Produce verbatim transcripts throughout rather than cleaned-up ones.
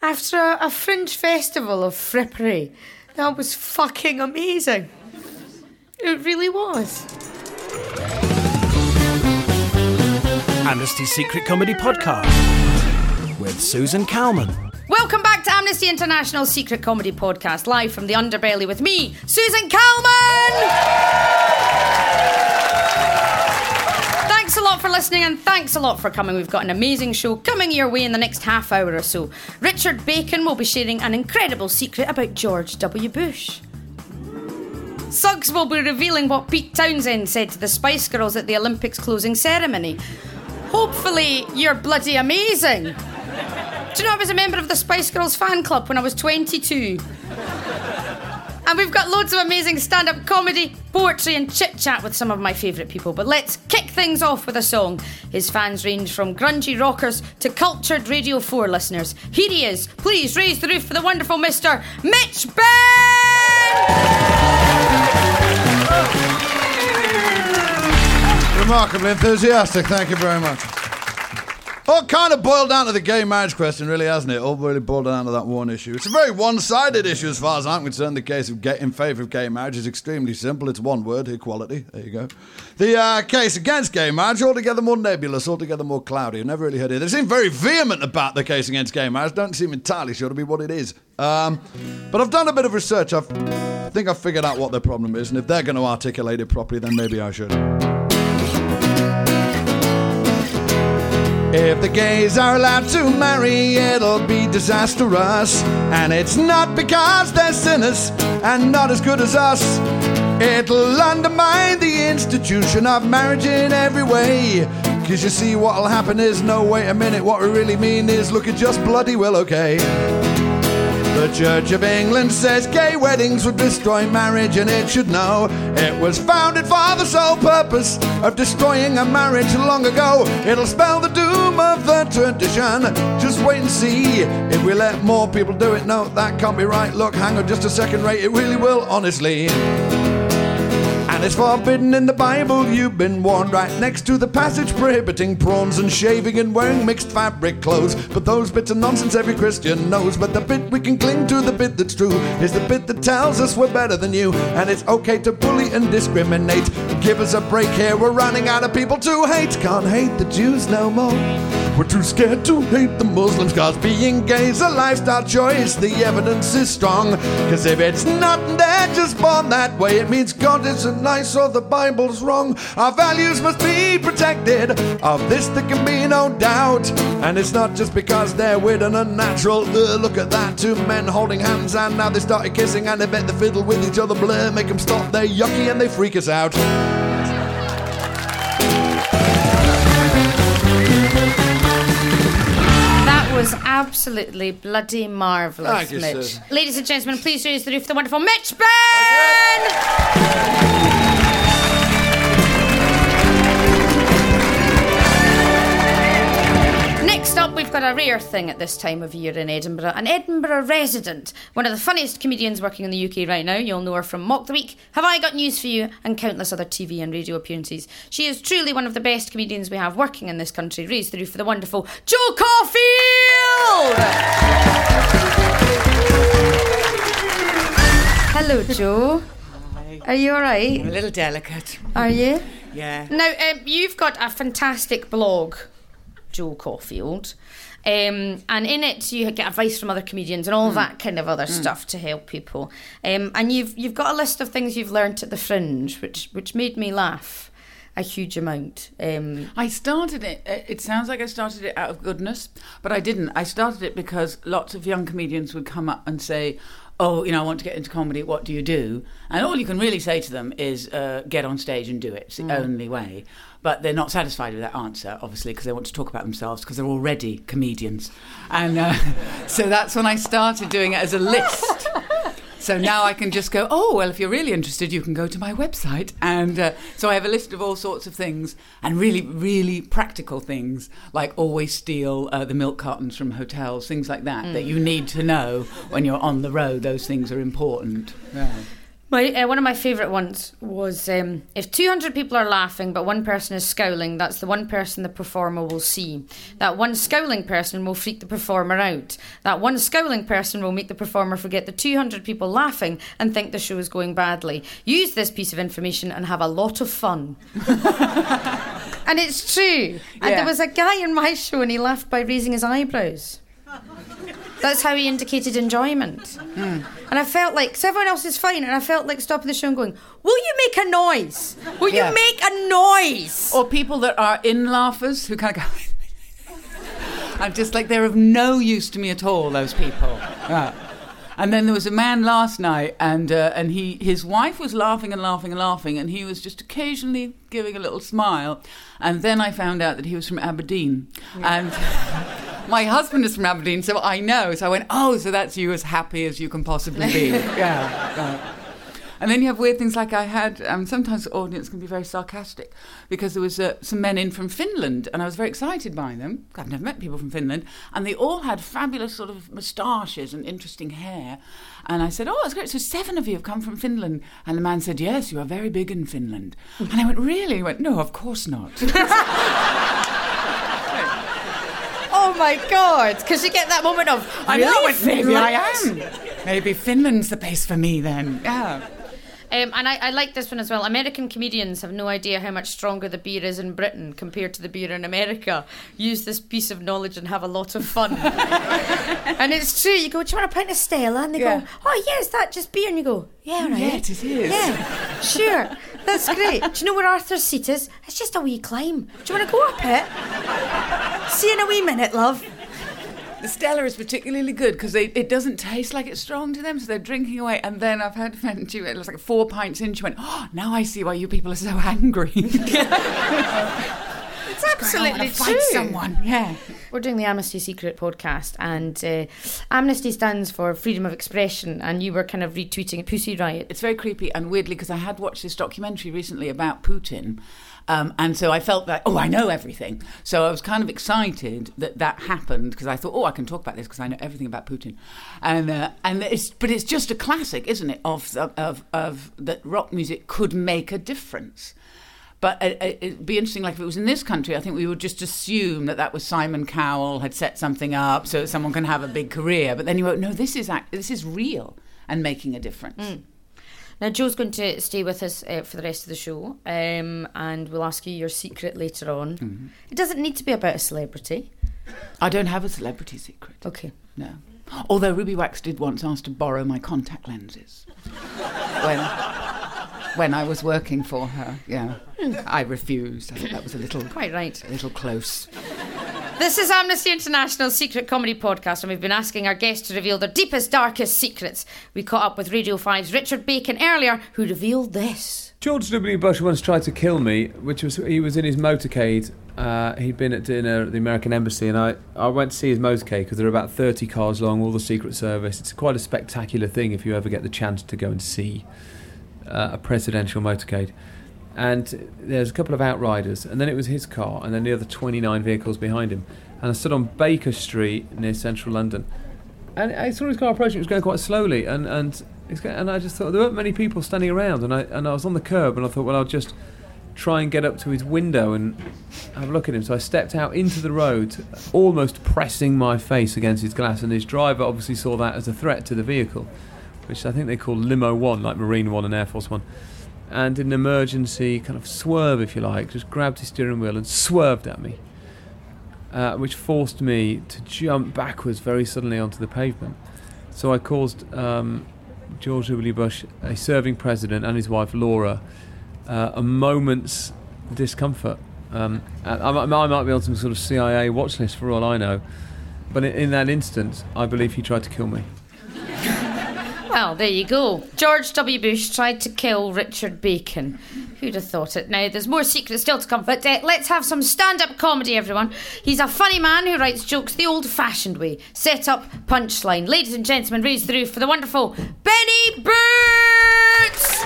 after a, a fringe festival of frippery. That was fucking amazing. It really was. Amnesty's Secret Comedy Podcast with Susan Calman. Welcome back to Amnesty International's Secret Comedy Podcast, live from the underbelly with me, Susan Calman! Thanks a lot for listening and thanks a lot for coming. We've got an amazing show coming your way in the next half hour or so. Richard Bacon will be sharing an incredible secret about George W. Bush. Suggs will be revealing what Pete Townsend said to the Spice Girls at the Olympics closing ceremony. Hopefully you're bloody amazing. Do you know I was a member of the Spice Girls fan club when I was twenty-two? And we've got loads of amazing stand-up comedy, poetry and chit-chat with some of my favourite people. But let's kick things off with a song. His fans range from grungy rockers to cultured Radio four listeners. Here he is. Please raise the roof for the wonderful Mister Mitch Benn! Remarkably enthusiastic, thank you very much. All kind of boiled down to the gay marriage question, really, hasn't it? All really boiled down to that one issue. It's a very one-sided issue as far as I'm concerned. The case of gay, in favour of gay marriage is extremely simple. It's one word, equality. There you go. The uh, case against gay marriage, altogether more nebulous, altogether more cloudy. I've never really heard it. They seem very vehement about the case against gay marriage. Don't seem entirely sure to be what it is. Um, but I've done a bit of research. I've, I think I've figured out what their problem is, and if they're going to articulate it properly, then maybe I should. If the gays are allowed to marry, it'll be disastrous. And it's not because they're sinners and not as good as us. It'll undermine the institution of marriage in every way. Cause you see what'll happen is, no, wait a minute, what we really mean is, look, it just bloody well okay. The Church of England says gay weddings would destroy marriage, and it should know it was founded for the sole purpose of destroying a marriage long ago. It'll spell the doom of the tradition. Just wait and see if we let more people do it. No, that can't be right. Look, hang on just a second, Ray. It really will, honestly. And it's forbidden in the Bible, you've been warned, right next to the passage prohibiting prawns and shaving and wearing mixed fabric clothes. But those bits of nonsense every Christian knows. But the bit we can cling to, the bit that's true, is the bit that tells us we're better than you. And it's okay to bully and discriminate. Give us a break here, we're running out of people to hate. Can't hate the Jews no more. We're too scared to hate the Muslims, cause being gay's a lifestyle choice. The evidence is strong, cause if it's not, they're just born that way. It means God isn't nice or the Bible's wrong. Our values must be protected. Of this there can be no doubt. And it's not just because they're weird and unnatural. Ugh, look at that, two men holding hands and now they started kissing. And they bet they fiddle with each other, blur, make them stop. They're yucky and they freak us out. Was absolutely bloody marvellous, Thank you, Mitch. Susan. Ladies and gentlemen, please raise the roof for the wonderful Mitch Benn! Next up, we've got a rare thing at this time of year in Edinburgh. An Edinburgh resident, one of the funniest comedians working in the U K right now. You'll know her from Mock the Week, Have I Got News For You, and countless other T V and radio appearances. She is truly one of the best comedians we have working in this country. Raise the roof for the wonderful Jo Caulfield! Hello, Jo. Hi. Are you all right? I'm a little delicate. Are you? Yeah. Now, um, you've got a fantastic blog, Jo Caulfield, um, and in it you get advice from other comedians and all mm. that kind of other mm. stuff to help people. Um, and you've you've got a list of things you've learnt at the Fringe, which which made me laugh a huge amount. Um, I started it, it sounds like I started it out of goodness, but I didn't. I started it because lots of young comedians would come up and say, oh, you know, I want to get into comedy, what do you do? And all you can really say to them is uh, get on stage and do it. It's the mm. only way. But they're not satisfied with that answer, obviously, because they want to talk about themselves, because they're already comedians. And uh, so that's when I started doing it as a list. So now I can just go, oh, well, if you're really interested, you can go to my website. And uh, so I have a list of all sorts of things, and really, really practical things, like always steal uh, the milk cartons from hotels, things like that, mm. that you need to know when you're on the road. Those things are important. Yeah. My, uh, one of my favourite ones was um, if two hundred people are laughing but one person is scowling, that's the one person the performer will see. That one scowling person will freak the performer out. That one scowling person will make the performer forget the two hundred people laughing and think the show is going badly. Use this piece of information and have a lot of fun. And it's true. And Yeah. there was a guy in my show and he laughed by raising his eyebrows. That's how he indicated enjoyment. Mm. And I felt like, so everyone else is fine, and I felt like stopping the show and going, will you make a noise? Will Yeah. you make a noise? Or people that are in laughers who kind of go... I'm just like, they're of no use to me at all, those people. Yeah. And then there was a man last night, and uh, and he his wife was laughing and laughing and laughing, and he was just occasionally giving a little smile. And then I found out that he was from Aberdeen. Yeah. And my husband is from Aberdeen, so I know. So I went, oh, so that's you as happy as you can possibly be. Yeah. Right. And then you have weird things like I had, um, sometimes the audience can be very sarcastic, because there was uh, some men in from Finland, and I was very excited by them. I've never met people from Finland, and they all had fabulous sort of moustaches and interesting hair. And I said, oh, that's great, so seven of you have come from Finland. And the man said, yes, you are very big in Finland. And I went, really? He went, no, of course not. Oh my God, because you get that moment of, I'm really? not Went, maybe Finland. I am. Maybe Finland's the place for me then. Yeah. Um, and I, I like this one as well. American comedians have no idea how much stronger the beer is in Britain compared to the beer in America. Use this piece of knowledge and have a lot of fun. And it's true. You go, do you want a pint of Stella? And they Yeah. go, oh, yeah, is that just beer? And you go, yeah, right. Yeah, it is. Yeah, sure. That's great. Do you know where Arthur's seat is? It's just a wee climb. Do you want to go up it? See you in a wee minute, love. The Stella is particularly good because it doesn't taste like it's strong to them, so they're drinking away. And then I've had a friend, she it was like four pints in, she went, oh, now I see why you people are so angry. It's absolutely true. true. Fight someone, yeah. We're doing the Amnesty Secret podcast, and uh, Amnesty stands for freedom of expression, and you were kind of retweeting Pussy Riot. It's very creepy and weirdly because I had watched this documentary recently about Putin. Um, and so I felt that, oh, I know everything. So I was kind of excited that that happened because I thought, oh, I can talk about this because I know everything about Putin. And uh, and it's but it's just a classic, isn't it, of of of that rock music could make a difference. But it, it'd be interesting, like if it was in this country, I think we would just assume that that was Simon Cowell had set something up so that someone can have a big career. But then you won't. No, this is act- this is real and making a difference. Mm. Now, Joe's going to stay with us uh, for the rest of the show, um, and we'll ask you your secret later on. Mm-hmm. It doesn't need to be about a celebrity. I don't have a celebrity secret. Okay. No. Although Ruby Wax did once ask to borrow my contact lenses when when I was working for her. Yeah, I refused. I thought that was a little quite right, a little close. This is Amnesty International's Secret Comedy Podcast, and we've been asking our guests to reveal their deepest, darkest secrets. We caught up with Radio five's Richard Bacon earlier, who revealed this. George W. Bush once tried to kill me, which was he was in his motorcade. Uh, he'd been at dinner at the American Embassy, and I, I went to see his motorcade because there are about thirty cars long, all the Secret Service. It's quite a spectacular thing if you ever get the chance to go and see uh, a presidential motorcade. And there's a couple of outriders, and then it was his car, and then the other twenty-nine vehicles behind him. And I stood on Baker Street near central London, and I saw his car approaching. It was going quite slowly, and and it's going, and I just thought there weren't many people standing around, and I and I was on the curb, and I thought, well, I'll just try and get up to his window and have a look at him. So I stepped out into the road, almost pressing my face against his glass, and his driver obviously saw that as a threat to the vehicle, which I think they call Limo One, like Marine One and Air Force One. And in an emergency kind of swerve, if you like, just grabbed his steering wheel and swerved at me, uh, which forced me to jump backwards very suddenly onto the pavement. So I caused um, George W. Bush, a serving president, and his wife Laura, uh, a moment's discomfort. Um, I, I might be on some sort of C I A watch list for all I know, but in, in that instance, I believe he tried to kill me. Well, there you go. George W. Bush tried to kill Richard Bacon. Who'd have thought it? Now, there's more secrets still to come, but uh, let's have some stand-up comedy, everyone. He's a funny man who writes jokes the old-fashioned way. Set up, punchline. Ladies and gentlemen, raise the roof for the wonderful Benny Boots!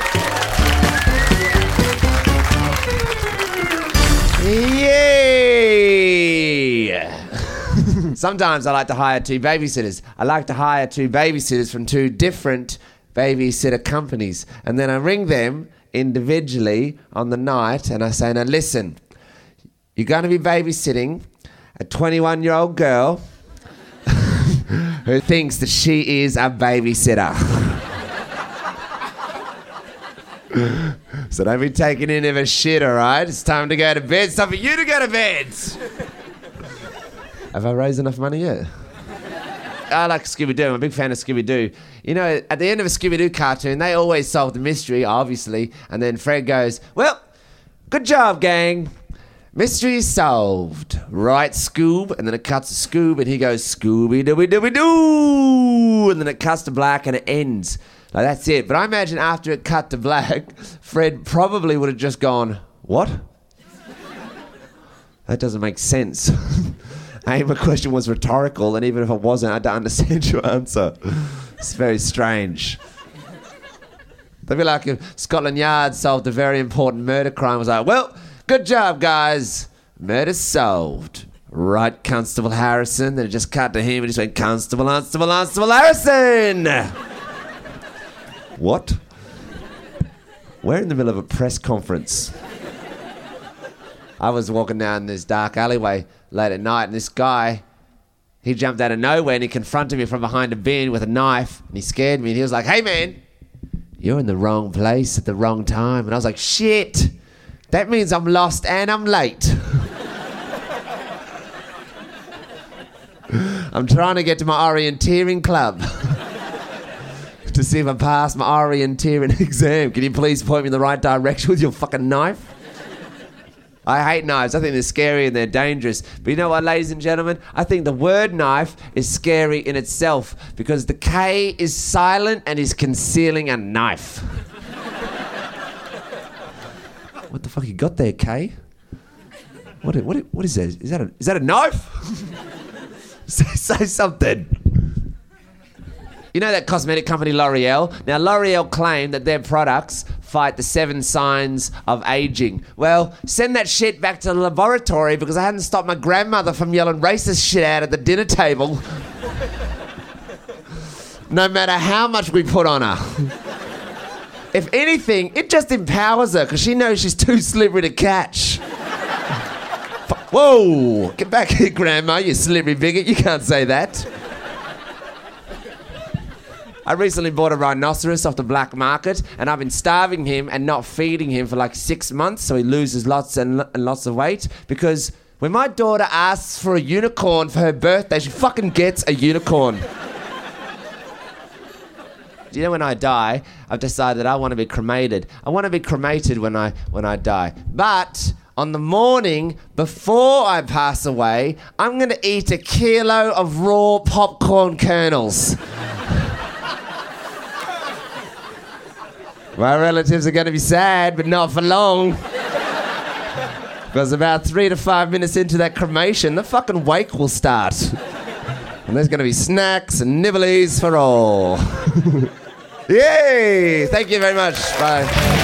Yay! Sometimes I like to hire two babysitters. I like to hire two babysitters from two different babysitter companies. And then I ring them individually on the night and I say, now listen, you're going to be babysitting a twenty-one-year-old girl who thinks that she is a babysitter. So don't be taking any of her shit, all right? It's time to go to bed. It's time for you to go to bed. Have I raised enough money yet? I like Scooby-Doo. I'm a big fan of Scooby-Doo. You know, at the end of a Scooby-Doo cartoon, they always solve the mystery, obviously. And then Fred goes, well, good job, gang. Mystery solved. Right, Scoob? And then it cuts to Scoob and he goes, Scooby-Dooby-Dooby-Doo. And then it cuts to black and it ends. Like, that's it. But I imagine after it cut to black, Fred probably would have just gone, what? That doesn't make sense. Hey, my question was rhetorical, and even if it wasn't, I don't understand your answer. It's very strange. That'd be like if Scotland Yard solved a very important murder crime. It was like, well, good job, guys. Murder solved. Right, Constable Harrison. Then it just cut to him and he just went, Constable, Constable, Constable Harrison! What? We're in the middle of a press conference. I was walking down this dark alleyway late at night and this guy, he jumped out of nowhere and he confronted me from behind a bin with a knife and he scared me and he was like, hey man, you're in the wrong place at the wrong time. And I was like, shit, that means I'm lost and I'm late. I'm trying to get to my orienteering club. To see if I pass my orienteering exam. Can you please point me in the right direction with your fucking knife? I hate knives. I think they're scary and they're dangerous. But you know what, ladies and gentlemen? I think the word knife is scary in itself because the K is silent and is concealing a knife. What the fuck you got there, K? What, what, what is that? Is that a, is that a knife? say, say something. You know that cosmetic company L'Oreal? Now, L'Oreal claim that their products fight the seven signs of aging. Well, send that shit back to the laboratory because I hadn't stopped my grandmother from yelling racist shit out at the dinner table. No matter how much we put on her. If anything, it just empowers her because she knows she's too slippery to catch. Whoa! Get back here, Grandma, you slippery bigot. You can't say that. I recently bought a rhinoceros off the black market and I've been starving him and not feeding him for like six months so he loses lots and, and lots of weight because when my daughter asks for a unicorn for her birthday, she fucking gets a unicorn. Do you know when I die, I've decided I want to be cremated. I want to be cremated when I when I die. But on the morning before I pass away, I'm going to eat a kilo of raw popcorn kernels. My relatives are going to be sad, but not for long. Because about three to five minutes into that cremation, the fucking wake will start. And there's going to be snacks and nibblies for all. Yay! Thank you very much. Bye.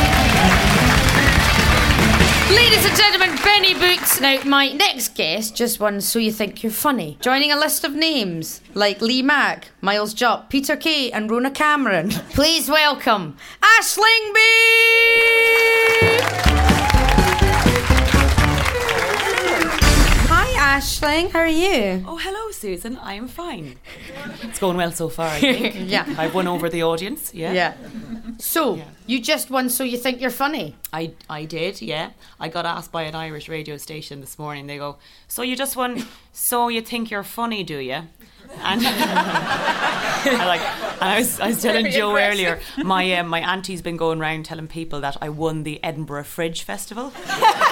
Ladies and gentlemen, Benny Boots. Now, my next guest just won So You Think You're Funny, joining a list of names like Lee Mack, Miles Jupp, Peter Kay and Rona Cameron. Please welcome Aisling Bea! Hi Aisling, how are you? Oh, hello Susan, I am fine. It's going well so far, I think. Yeah. I've won over the audience, yeah. Yeah. So, Yeah. you just won So You Think You're Funny? I, I did, yeah. I got asked by an Irish radio station this morning. They go, so you just won So You Think You're Funny, do you? And, I like, and I was I was telling Very Joe impressive. earlier, my um, my auntie's been going around telling people that I won the Edinburgh Fridge Festival. So,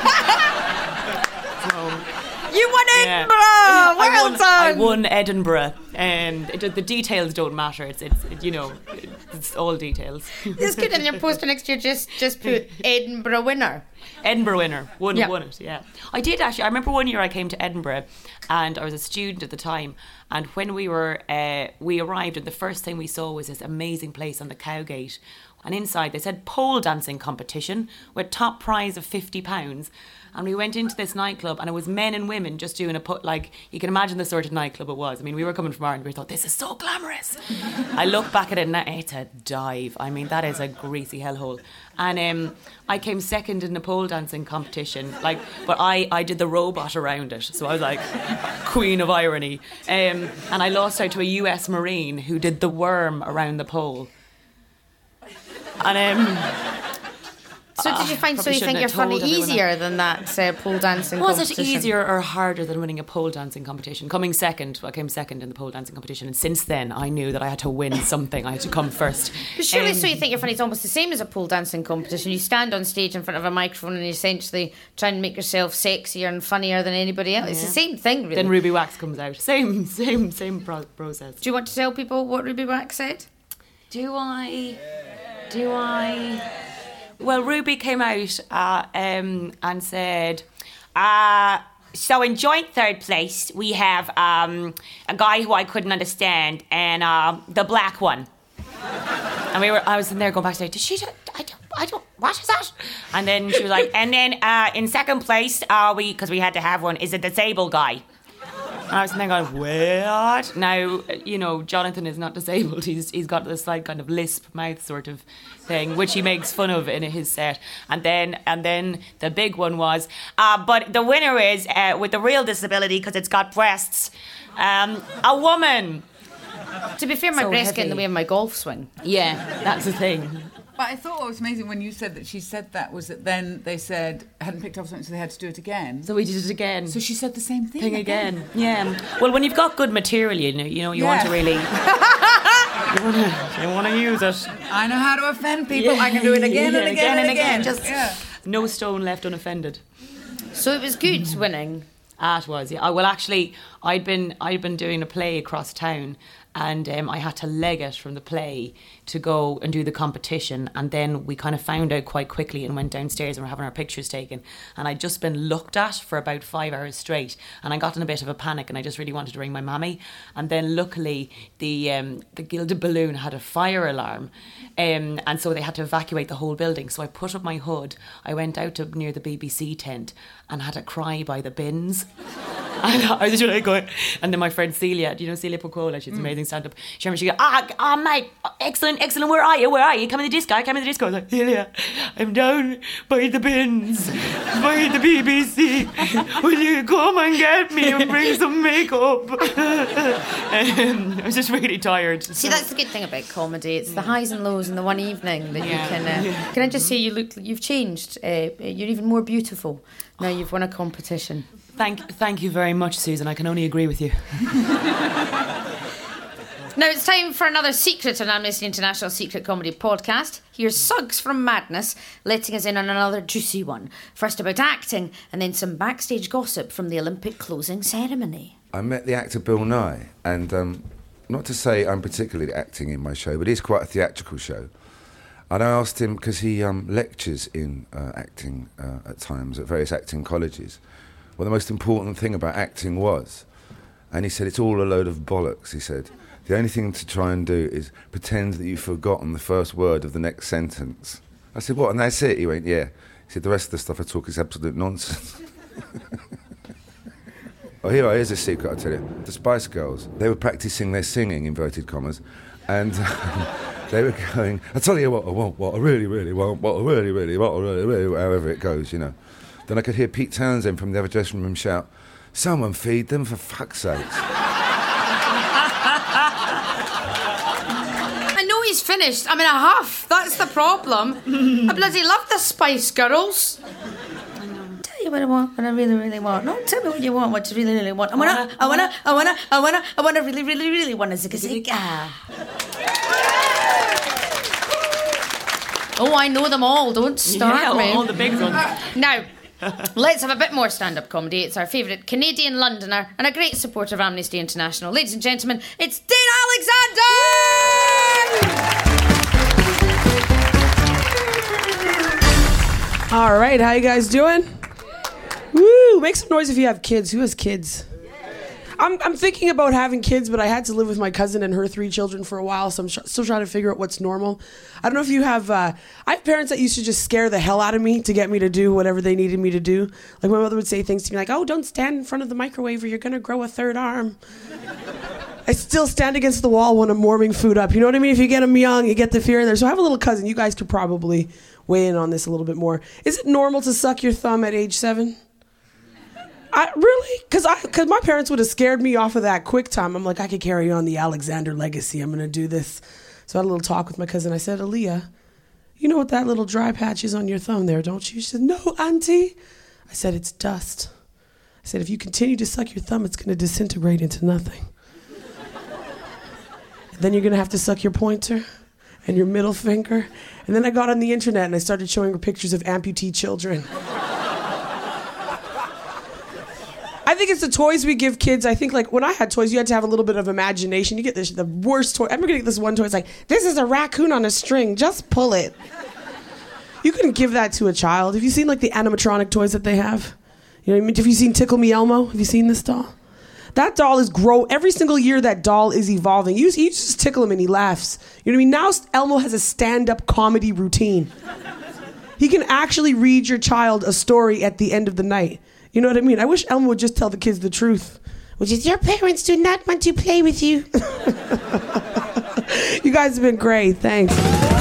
You won yeah. Edinburgh! I Well won, done! I won Edinburgh, and it, the details don't matter. It's it's it, you know, it's all details. It's good, and your poster next year just just put Edinburgh winner. Edinburgh winner. Won, Yeah. won it, yeah. I did actually. I remember one year I came to Edinburgh and I was a student at the time. And when we were, uh, we arrived and the first thing we saw was this amazing place on the Cowgate. And inside they said pole dancing competition with top prize of fifty pounds. And we went into this nightclub and it was men and women just doing a put, like, you can imagine the sort of nightclub it was. I mean, we were coming from Ireland, we thought, this is so glamorous. I look back at it and it's a dive. I mean, that is a greasy hellhole. And um, I came second in the pole dancing competition, like, but I, I did the robot around it. So I was like, queen of irony. Um, and I lost out to a U S Marine who did the worm around the pole. And um, So did you find, so probably you think shouldn't you're have funny told everyone easier than that uh, pole dancing was competition? it easier or harder than winning a pole dancing competition? Coming second, I came second in the pole dancing competition, and since then I knew that I had to win something. I had to come first. But surely, Um, so you think you're funny? It's almost the same as a pole dancing competition. You stand on stage in front of a microphone and you essentially try and make yourself sexier and funnier than anybody else. It's the same thing, really. Then Ruby Wax comes out. Same, same, same pro- process. Do you want to tell people what Ruby Wax said? Do I? Do I? Well, Ruby came out uh, um, and said, uh, so in joint third place, we have um, a guy who I couldn't understand and uh, the black one. And we were, I was in there going backstage, did she, do, I don't, I don't, what is that? And then she was like, and then uh, in second place, uh, we, because we had to have one, is a disabled guy. And I was there going, what? Now, you know, Jonathan is not disabled. He's he's got this like kind of lisp mouth sort of thing, which he makes fun of in his set. And then and then the big one was, uh, but the winner is uh, with the real disability because it's got breasts, um, a woman. To be fair, my So breasts get in the heavy. way of my golf swing. Yeah, that's the thing. But I thought what was amazing when you said that she said that was that then they said hadn't picked up something, so they had to do it again. So we did it again. So she said the same thing, thing again. Yeah. Well, when you've got good material, you know, you know, you want Yeah. to really, you want to, you want to use it. I know how to offend people. I can do it again and again, and again. Just yeah. no stone left unoffended. So it was good winning. Ah, it was. Yeah. I, well, actually, I'd been I'd been doing a play across town. And um, I had to leg it from the play to go and do the competition. And then we kind of found out quite quickly and went downstairs and were having our pictures taken. And I'd just been looked at for about five hours straight. And I got in a bit of a panic and I just really wanted to ring my mammy. And then luckily the um, the Gilded Balloon had a fire alarm. Um, and so they had to evacuate the whole building. So I put up my hood. I went out to near the B B C tent and had a cry by the bins. And I was just really going, and then my friend Celia, do you know Celia Pocola? She's amazing stand-up. She remember she go, ah, ah, mate, excellent, excellent. Where are you? Where are you? Come in the disco. Come in the disco. I was like, Celia, I'm down by the bins, by the B B C. Will you come and get me and bring some makeup? um, I was just really tired. See, that's the good thing about comedy. It's the highs and lows in the one evening that Yeah. you can. Uh, can I just say, you look, you've changed. Uh, you're even more beautiful now. You've won a competition. Thank, thank you very much, Susan. I can only agree with you. Now it's time for another secret on Amnesty International Secret Comedy Podcast. Here's Suggs from Madness letting us in on another juicy one. First about acting, and then some backstage gossip from the Olympic closing ceremony. I met the actor Bill Nye, and um, not to say I'm particularly acting in my show, but it's quite a theatrical show. And I asked him, because he um, lectures in uh, acting uh, at times at various acting colleges, what the most important thing about acting was. And he said, it's all a load of bollocks, he said. The only thing to try and do is pretend that you've forgotten the first word of the next sentence. I said, what, and that's it? He went, yeah. He said, the rest of the stuff I talk is absolute nonsense. Oh, here, here's a secret, I'll tell you. The Spice Girls, they were practising their singing, inverted commas, and they were going, I tell you what I want, what I really, really want, what I really, really want, what I really, really, however it goes, you know. Then I could hear Pete Townsend from the other dressing room shout, someone feed them, for fuck's sakes. I know he's finished. I'm in a huff. That's the problem. I bloody love the Spice Girls. Tell you what I want, what I really, really want. No, tell me what you want, what you really, really want. I wanna, I wanna, I wanna, I wanna, I wanna, really, really, really want a zigga zigga. Oh, I know them all. Don't start Yeah, me. all the big ones. Now, let's have a bit more stand-up comedy. It's our favourite Canadian Londoner and a great supporter of Amnesty International. Ladies and gentlemen, it's Dane Alexander! All right, how you guys doing? Woo! Make some noise if you have kids. Who has kids? I'm I'm thinking about having kids, but I had to live with my cousin and her three children for a while, so I'm sh- still trying to figure out what's normal. I don't know if you have. Uh, I have parents that used to just scare the hell out of me to get me to do whatever they needed me to do. Like my mother would say things to me like, "Oh, don't stand in front of the microwave, or you're gonna grow a third arm." I still stand against the wall when I'm warming food up. You know what I mean? If you get them young, you get the fear in there. So I have a little cousin. You guys could probably weigh in on this a little bit more. Is it normal to suck your thumb at age seven? I really? Because I, because my parents would have scared me off of that quick time. I'm like, I could carry on the Alexander legacy. I'm going to do this. So I had a little talk with my cousin. I said, Aaliyah, you know what that little dry patch is on your thumb there, don't you? She said, no, auntie. I said, it's dust. I said, if you continue to suck your thumb, it's going to disintegrate into nothing. Then you're going to have to suck your pointer and your middle finger. And then I got on the internet and I started showing her pictures of amputee children. I think it's the toys we give kids. I think, like, when I had toys, you had to have a little bit of imagination. You get this, the worst toy. I'm going to get this one toy. It's like, this is a raccoon on a string. Just pull it. You couldn't give that to a child. Have you seen, like, the animatronic toys that they have? You know what I mean? Have you seen Tickle Me Elmo? Have you seen this doll? That doll is grow. Every single year, that doll is evolving. You, you just tickle him and he laughs. You know what I mean? Now Elmo has a stand-up comedy routine. He can actually read your child a story at the end of the night. You know what I mean? I wish Elmo would just tell the kids the truth, which is your parents do not want to play with you. You guys have been great. Thanks.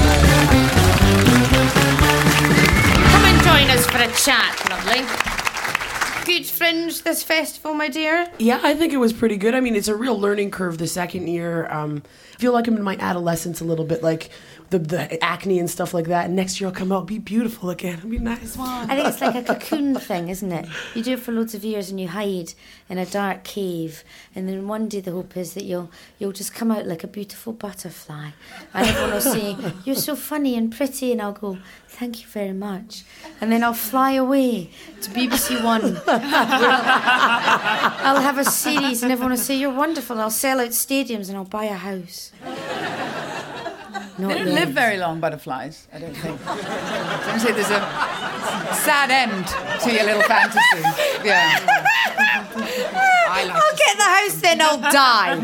Come and join us for a chat, lovely. Good Fringe this festival, my dear? Yeah, I think it was pretty good. I mean, it's a real learning curve the second year. Um, I feel like I'm in my adolescence a little bit, like the, the acne and stuff like that. And next year I'll come out, be beautiful again. It'll be nice. I think it's like a cocoon thing, isn't it? You do it for loads of years and you hide in a dark cave. And then one day the hope is that you'll you'll just come out like a beautiful butterfly. And everyone will say, you're so funny and pretty. And I'll go, thank you very much. And then I'll fly away to B B C One. I'll have a series and everyone will say, you're wonderful. I'll sell out stadiums and I'll buy a house. Not they don't yet. live very long, butterflies, I don't think. I was going to say there's a sad end to your little fantasy. Yeah. I like I'll get the house, then I'll die.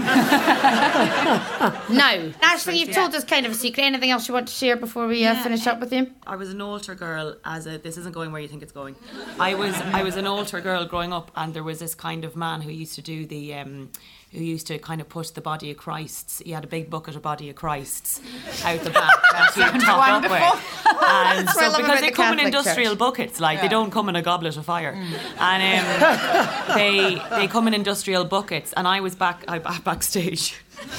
No. Ashley, you've told us kind of a secret. Anything else you want to share before we uh, Yeah, finish up with you? I was an altar girl as a... This isn't going where you think it's going. I was I was an altar girl growing up, and there was this kind of man who used to do the... Um, who used to kind of put the body of Christ's... He had a big bucket of body of Christ's out the back that he would top up with. And That's what I so love because about they the come in Catholic industrial Church. buckets, like, Yeah. they don't come in a goblet of fire. Mm. And um, they they come in industrial buckets, and I was back I, backstage.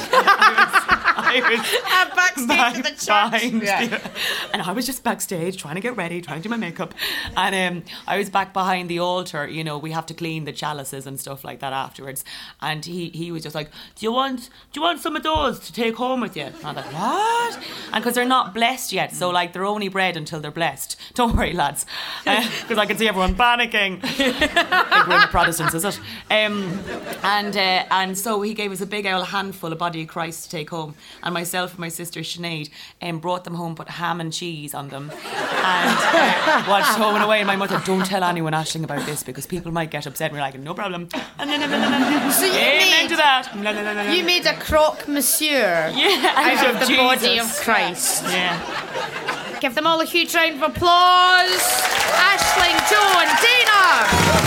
I was At backstage in the church. behind Yeah. the- and I was just backstage trying to get ready, trying to do my makeup, and um, I was back behind the altar. You know, we have to clean the chalices and stuff like that afterwards. And he, he was just like, "Do you want do you want some of those to take home with you?" And I'm like, "What?" And because they're not blessed yet, so like they're only bread until they're blessed. Don't worry, lads, because I can see everyone panicking. Big room of Protestants, is it? Um, and uh, and so he gave us a big old handful of body of Christ to take home. And myself and my sister Sinead um, brought them home, put ham and cheese on them, and uh, watched Home and Away. And my mother, don't tell anyone, Aisling, about this because people might get upset. And we're like, no problem. So you Amen made, to that. you made a croque monsieur Yeah, out of the Jesus. body of Christ. Yeah. Give them all a huge round of applause. Aisling, Joe and Dana.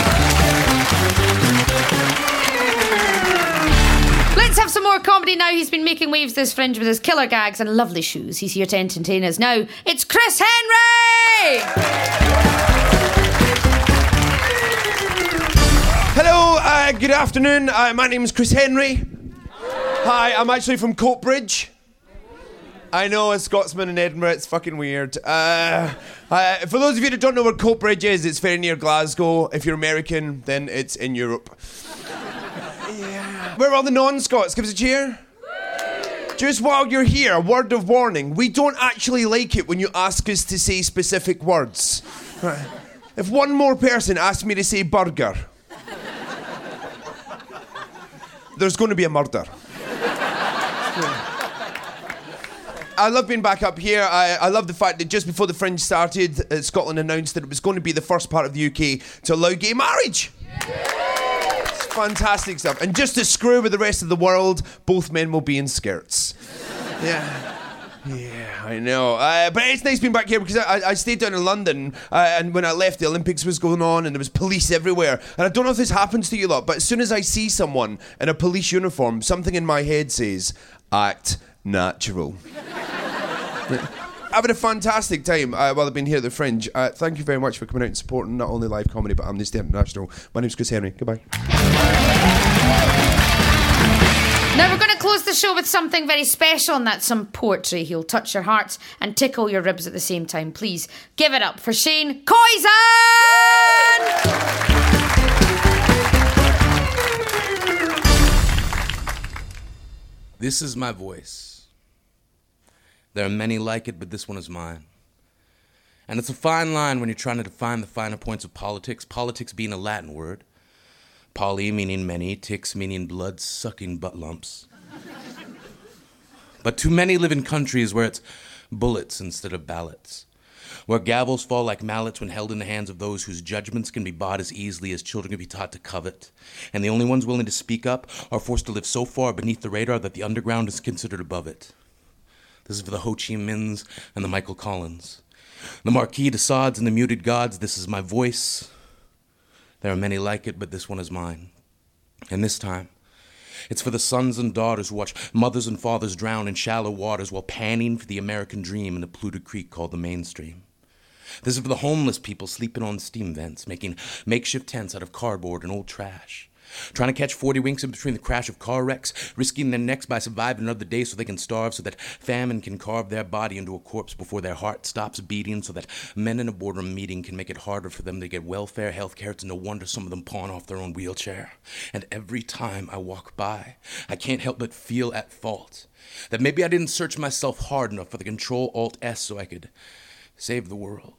Let's have some more comedy now. He's been making waves this Fringe with his killer gags and lovely shoes. He's here to entertain us now. It's Chris Henry! Hello, uh, good afternoon. Uh, my name is Chris Henry. Hi, I'm actually from Coatbridge. I know, a Scotsman in Edinburgh, it's fucking weird. Uh, uh, for those of you that don't know where Coatbridge is, it's very near Glasgow. If you're American, then it's in Europe. Yeah. Where are all the non-Scots? Give us a cheer. Just while you're here, a word of warning. We don't actually like it when you ask us to say specific words. Right. If one more person asks me to say burger, there's going to be a murder. I love being back up here. I, I love the fact that just before the Fringe started, uh, Scotland announced that it was going to be the first part of the U K to allow gay marriage. It's fantastic stuff. And just to screw with the rest of the world, both men will be in skirts. Yeah. Yeah, I know. Uh, but it's nice being back here because I, I stayed down in London uh, and when I left, the Olympics was going on and there was police everywhere. And I don't know if this happens to you lot, but as soon as I see someone in a police uniform, something in my head says, act natural. I've had a fantastic time uh, while I've been here at the Fringe. Uh, thank you very much for coming out and supporting not only live comedy but Amnesty International. My name's Chris Henry. Goodbye. Now we're going to close the show with something very special, and that's some poetry. He'll touch your hearts and tickle your ribs at the same time. Please give it up for Shane Koyczan! This is my voice. There are many like it, but this one is mine. And it's a fine line when you're trying to define the finer points of politics, politics being a Latin word. Poly meaning many, ticks meaning blood-sucking butt lumps. But too many live in countries where it's bullets instead of ballots, where gavels fall like mallets when held in the hands of those whose judgments can be bought as easily as children can be taught to covet, and the only ones willing to speak up are forced to live so far beneath the radar that the underground is considered above it. This is for the Ho Chi Minhs and the Michael Collins, the Marquis de Sades and the muted gods. This is my voice. There are many like it, but this one is mine. And this time, it's for the sons and daughters who watch mothers and fathers drown in shallow waters while panning for the American dream in a polluted creek called the mainstream. This is for the homeless people sleeping on steam vents, making makeshift tents out of cardboard and old trash, trying to catch forty winks in between the crash of car wrecks, risking their necks by surviving another day so they can starve, so that famine can carve their body into a corpse before their heart stops beating, so that men in a boardroom meeting can make it harder for them to get welfare, health care. It's no wonder some of them pawn off their own wheelchair. And every time I walk by, I can't help but feel at fault that maybe I didn't search myself hard enough for the Control-Alt-S so I could save the world.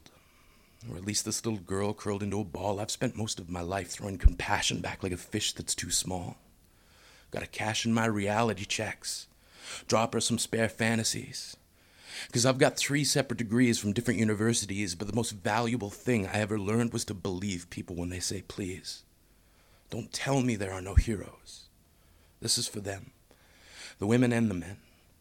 Or at least this little girl curled into a ball. I've spent most of my life throwing compassion back like a fish that's too small. Gotta cash in my reality checks. Drop her some spare fantasies. Because I've got three separate degrees from different universities, but the most valuable thing I ever learned was to believe people when they say please. Don't tell me there are no heroes. This is for them, the women and the men.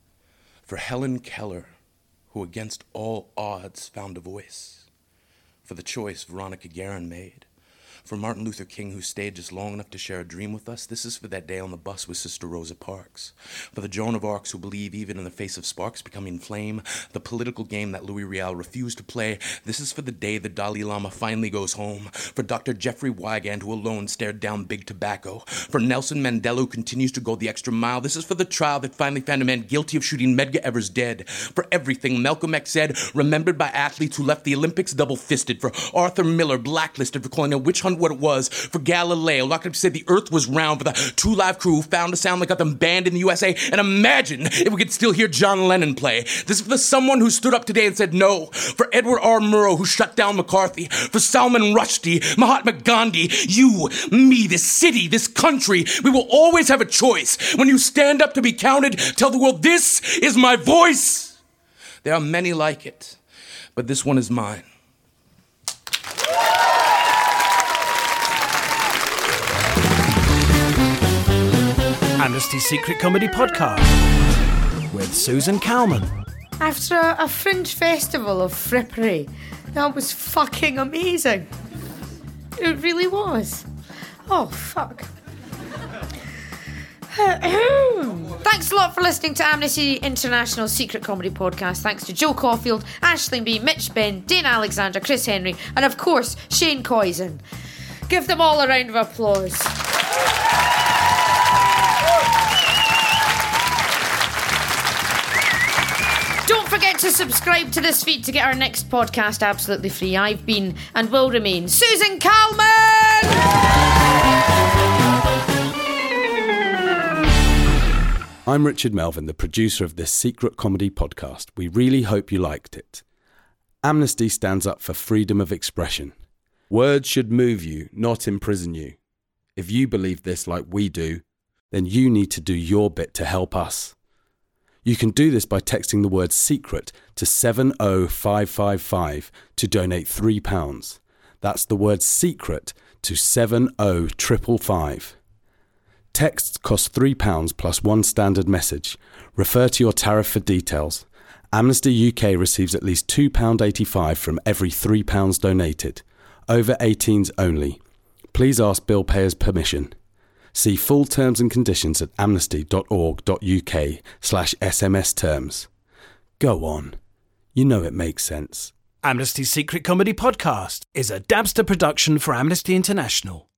For Helen Keller, who against all odds found a voice. For the choice Veronica Guerin made. For Martin Luther King, who stayed just long enough to share a dream with us. This is for that day on the bus with Sister Rosa Parks. For the Joan of Arcs who believe even in the face of sparks becoming flame. The political game that Louis Riel refused to play. This is for the day the Dalai Lama finally goes home. For Doctor Jeffrey Wigand, who alone stared down big tobacco. For Nelson Mandela, who continues to go the extra mile. This is for the trial that finally found a man guilty of shooting Medgar Evers dead. For everything Malcolm X said, remembered by athletes who left the Olympics double-fisted. For Arthur Miller, blacklisted for calling a witch hunt what it was. For Galileo, locked up to say the earth was round. For the True Live crew who found a sound that got them banned in the U S A. And imagine if we could still hear John Lennon play. This is for the someone who stood up today and said no. For Edward R. Murrow, who shut down McCarthy. For Salman Rushdie, Mahatma Gandhi, you, me, this city, this country. We will always have a choice. When you stand up to be counted, tell the world, this is my voice. There are many like it, but this one is mine. Amnesty Secret Comedy Podcast with Susan Calman. After a, a fringe festival of frippery, that was fucking amazing. It really was. Oh, fuck. Thanks a lot for listening to Amnesty International's Secret Comedy Podcast. Thanks to Joe Caulfield, Aisling B, Mitch Ben, Dane Alexander, Chris Henry, and of course, Shane Koyczan. Give them all a round of applause. Don't forget to subscribe to this feed to get our next podcast absolutely free. I've been and will remain Susan Calman! I'm Richard Melvin, the producer of this Secret Comedy Podcast. We really hope you liked it. Amnesty stands up for freedom of expression. Words should move you, not imprison you. If you believe this like we do, then you need to do your bit to help us. You can do this by texting the word secret to seven oh five five five to donate three pounds. That's the word secret to seven oh five five five. Texts cost three pounds plus one standard message. Refer to your tariff for details. Amnesty U K receives at least two pounds eighty-five from every three pounds donated. Over eighteens only. Please ask bill payers permission. See full terms and conditions at amnesty.org.uk slash SMS terms. Go on. You know it makes sense. Amnesty's Secret Comedy Podcast is a Dabster production for Amnesty International.